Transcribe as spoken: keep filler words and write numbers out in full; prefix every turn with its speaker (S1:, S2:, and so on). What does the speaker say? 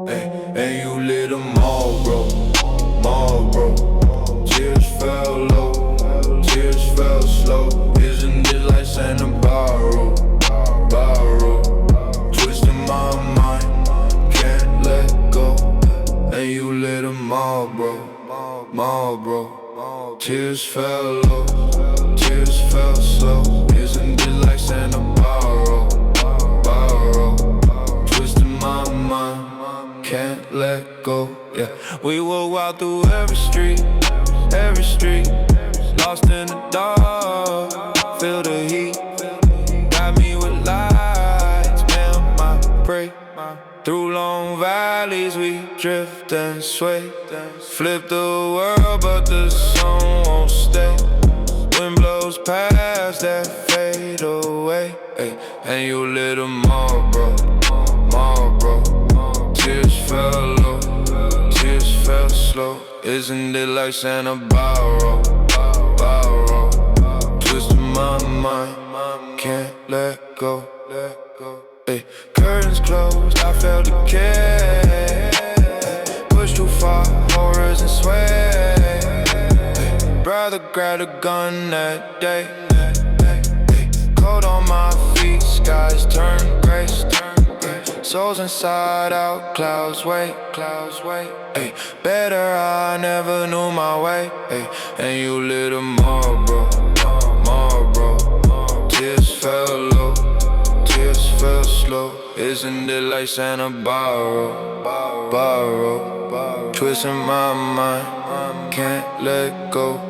S1: ay, and you lit them all, bro, all, bro. Tears fell low, tears fell slow. Isn't it like Santa borrow, borrow? Twisting my mind, can't let go. And you lit them all, bro, all, bro. Tears fell low, tears fell slow. Isn't it like Santa borrow, borrow? Twisting my mind, can't let go. Yeah, we will walk through every street, every street, lost in the dark, feel the heat. Got me with lights, man, my prey. Through long valleys we drift and sway. Flip the world but the sun won't stay. Wind blows past that fade away, ay, and you lit them all, bro, all, bro. Tears fell low, tears fell slow. Isn't it like Santa borrow, borrow? Twisting my mind, can't let go, let go. Ay, curtains closed, I felt the care. Pushed too far, horrors and sway. Ay, brother grabbed a gun that day. Cold on my feet, skies turn gray. Souls inside out, clouds wait, clouds wait. Ay, better I never knew my way. Ay, and you lit them all, bro, all, bro. Tears fell low, tears fell slow. Isn't it like Santa borrow, borrow? Twisting my mind, can't let go.